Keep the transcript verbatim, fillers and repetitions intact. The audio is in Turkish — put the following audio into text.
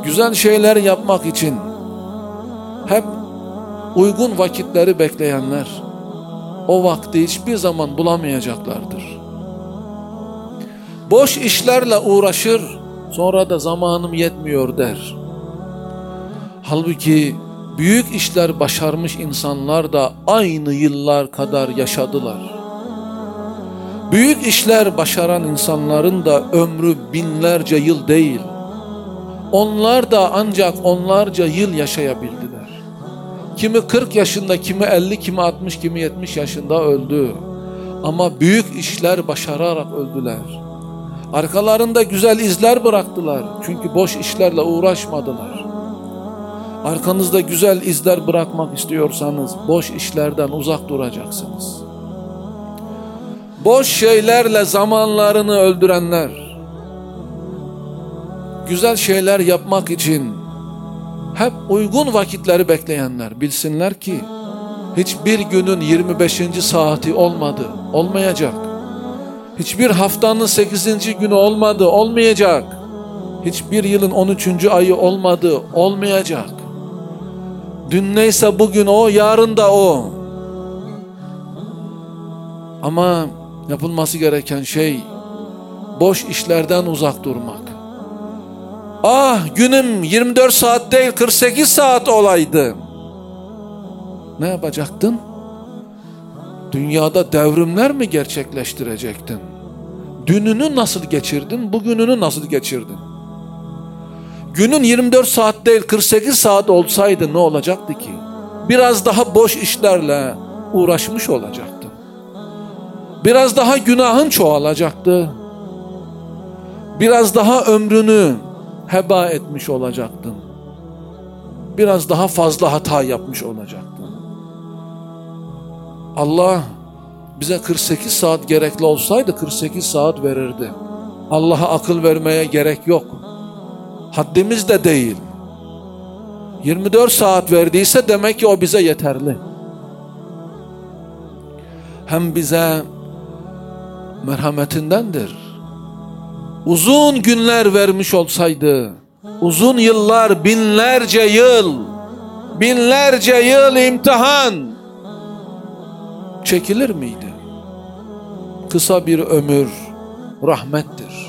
güzel şeyler yapmak için hep uygun vakitleri bekleyenler o vakti hiçbir zaman bulamayacaklardır. Boş işlerle uğraşır, sonra da zamanım yetmiyor der. Halbuki büyük işler başarmış insanlar da aynı yıllar kadar yaşadılar. Büyük işler başaran insanların da ömrü binlerce yıl değil. Onlar da ancak onlarca yıl yaşayabildiler. Kimi kırk yaşında, kimi elli, kimi altmış, kimi yetmiş yaşında öldü. Ama büyük işler başararak öldüler. Arkalarında güzel izler bıraktılar. Çünkü boş işlerle uğraşmadılar. Arkanızda güzel izler bırakmak istiyorsanız boş işlerden uzak duracaksınız. Boş şeylerle zamanlarını öldürenler, güzel şeyler yapmak için hep uygun vakitleri bekleyenler bilsinler ki hiçbir günün yirmi beşinci saati olmadı, olmayacak. Hiçbir haftanın sekizinci günü olmadı, olmayacak. Hiçbir yılın on üçüncü ayı olmadı, olmayacak. Dün neyse bugün o, yarın da o. Ama yapılması gereken şey boş işlerden uzak durmak. Ah, günüm yirmi dört saat değil kırk sekiz saat olaydı. Ne yapacaktın? Dünyada devrimler mi gerçekleştirecektin? Dününü nasıl geçirdin, bugününü nasıl geçirdin? Günün yirmi dört saat değil kırk sekiz saat olsaydı ne olacaktı ki? Biraz daha boş işlerle uğraşmış olacaktın. Biraz daha günahın çoğalacaktı. Biraz daha ömrünü heba etmiş olacaktın. Biraz daha fazla hata yapmış olacaktın. Allah bize kırk sekiz saat gerekli olsaydı kırk sekiz saat verirdi. Allah'a akıl vermeye gerek yok. Haddimiz de değil. yirmi dört saat verdiyse demek ki o bize yeterli. Hem bize merhametindendir. Uzun günler vermiş olsaydı, uzun yıllar, binlerce yıl, binlerce yıl imtihan çekilir miydi? Kısa bir ömür rahmettir.